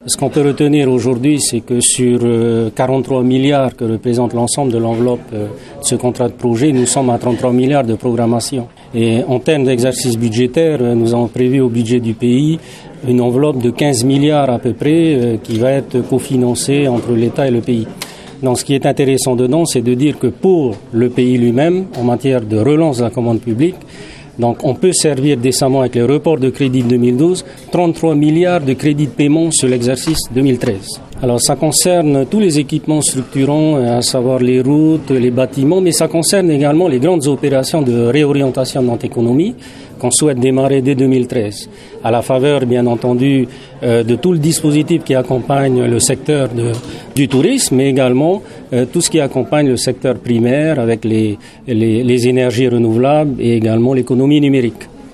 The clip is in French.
Ce qu'on peut retenir aujourd'hui, c'est que sur 43 milliards que représente l'ensemble de l'enveloppe de ce contrat de projet, nous sommes à 33 milliards de programmation. Et en termes d'exercice budgétaire, nous avons prévu au budget du pays une enveloppe de 15 milliards à peu près qui va être cofinancée entre l'État et le pays. Donc ce qui est intéressant dedans, c'est de dire que pour le pays lui-même, en matière de relance de la commande publique, donc on peut servir décemment avec les reports de crédit de 2012, 33 milliards de crédits de paiement sur l'exercice 2013. Alors ça concerne tous les équipements structurants, à savoir les routes, les bâtiments, mais ça concerne également les grandes opérations de réorientation de notre économie qu'on souhaite démarrer dès 2013, à la faveur, bien entendu, de tout le dispositif qui accompagne le secteur du tourisme, mais également tout ce qui accompagne le secteur primaire avec les énergies renouvelables et également l'économie numérique.